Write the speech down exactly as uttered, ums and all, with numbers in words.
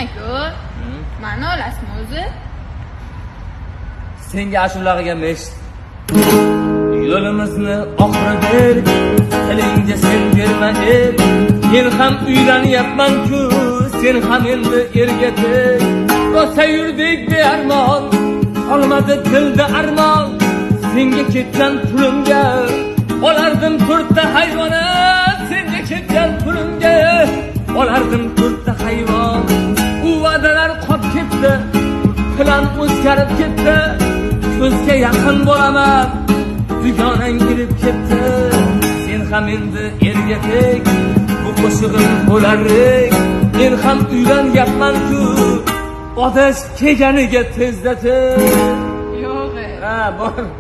aka. Ma'no olasizmi o'zi? Senga ashulag'iga mesh. Yo'limizni oxirida tilingga sen berma ey. Men ham uylanyapman-ku, sen ham endi erga teg. Rosa yurdik bearmon, qolmadi dilda armon. Senga ketgan pulimga olardim to'rtta hayvonot. Senga ketgan pulimga olardim to'rtta hayvon. U va'dalar qolib ketdi, plan o'zgarib ketdi. Ko'zga yaqin bo'laman, dugonang kirib ketdi. Sen ham endi erga teg, bu qo'shig'im bo'larik. Men ham uylanyapman-ku, odash kelganiga tezda teg. Yo'q. Ha, bor.